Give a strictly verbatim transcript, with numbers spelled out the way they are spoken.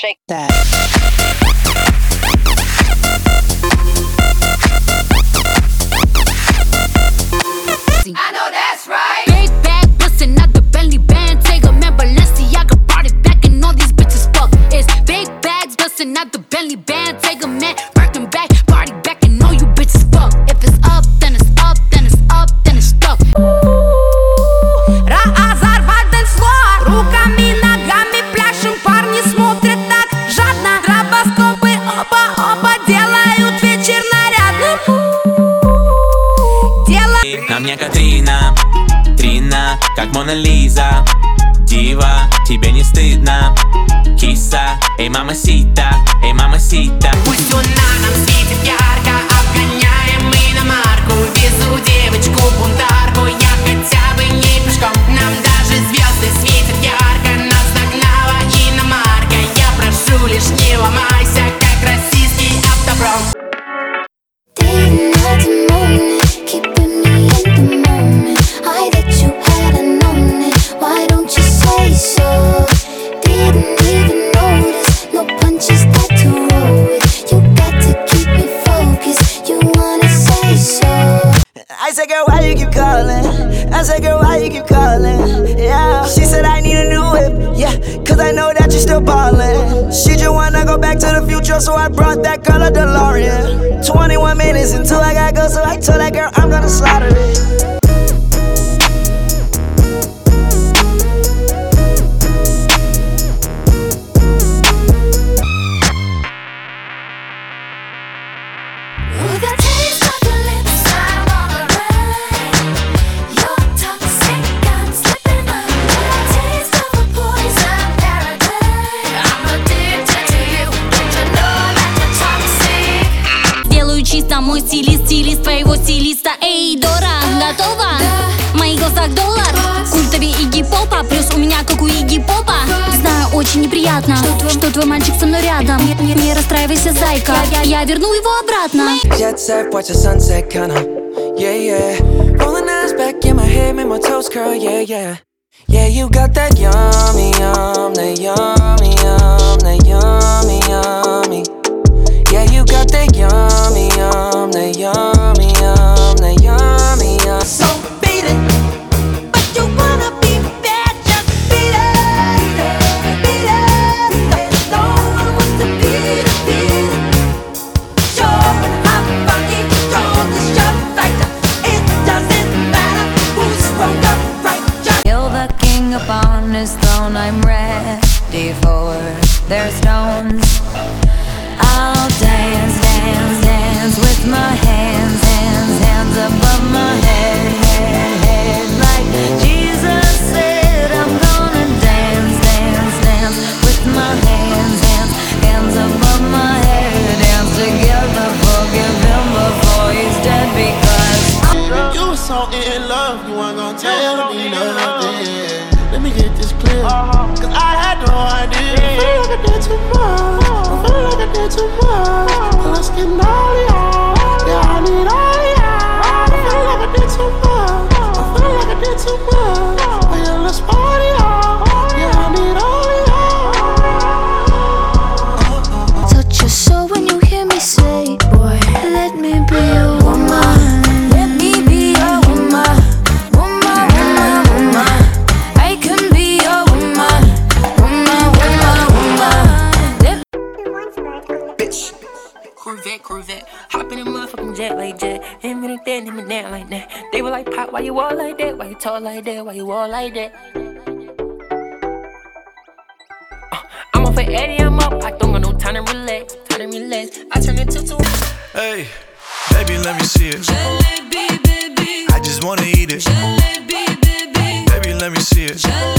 shake that. I know that's right. Big bag, bustin' out the Bentley band. Take a man, Balenciaga brought it back, and all these bitches fuck. It's big bags, bustin' out the Bentley band. Take a man, Birkin back, party back, and all you bitches fuck. If it's up, then it's up, then it's up, then it's stuck. Разорвать дэнс-флор, руками, ногами пляшем, парни смотрят так жадно. Стробоскопы оба-оба делают вечер нарядным. На мне Катрина, Трина, как Мона Лиза. Дива, тебе не стыдно. Киса, эй, мамасита, эй, мамасита. Пусть луна нам светит ярко, обгоняем мы иномарку. Везу девочку бунтарку, я хотя бы не пешком. Нам даже звезды светят ярко, нас догнала иномарка. Я прошу лишь не ломайся, как российский автопром. I said, girl, why you keep calling? I said, girl, why you keep calling? Yeah. She said, I need a new whip. Yeah, cause I know that you're still ballin'. She just wanna go back to the future, so I brought that color DeLorean. twenty-one minutes until I gotta go, so I told that girl I'm gonna slaughter it. Мой стилист, стилист твоего стилиста. Эй, Дора, готова? В моих глазах доллар. Культовее Игги Попа, плюс у меня как у Игги Попа. Знаю, очень неприятно, что твой, что твой мальчик со мной рядом. Не, не, не расстраивайся, зайка, я, я верну его обратно. Jet set, watch the sunset, kinda. Yeah, yeah. Rolling eyes back in my head, make my toes curl, yeah, yeah. Yeah, you got that yummy, yum, that yummy, yum, that yummy, yummy. Yeah, you got that yummy, yum, that yummy, yum, that yummy, yum. So beat it, but you wanna be bad, just beat it, beat it. No one wants to beat it, beat it. Sure, I'm funky, strong as your fighter. It doesn't matter who's wrong or right. Just kill the king upon his throne. I'm ready for their stones. I'll dance, dance, dance with my hands, hands, hands above my head, head, head. Like Jesus said, I'm gonna dance, dance, dance with my hands, hands, hands above my head. Dance together, forgive him before he's dead, because you were so in love, you weren't gonna tell me nothing. Let me get this clear, cause I had no idea. I feel like I did too much, I feel like I did too much. Let's get all y'all, yeah, I need all y'all. I feel like I did too much, I feel like I did too much. But yeah, let's party y'all, yeah, I need all y'all. touch your soul when you hear me say, boy, let me be your woman. Let me be your woman, woman, woman, woman. I can be your woman, woman, woman, woman. Bitch. Corvette, Corvette, hop in a motherfucking jet like jet. Him and that, him and that like that. They were like, Pop, why you all like that? Why you talk like that? Why you all like that? Uh, I'm off for Eddie, I'm up. I don't got no time to relax, time to relax. I turn into two. Hey, baby, let me see it. Jalebi, baby. I just wanna eat it. Jalebi, baby. Baby, let me see it.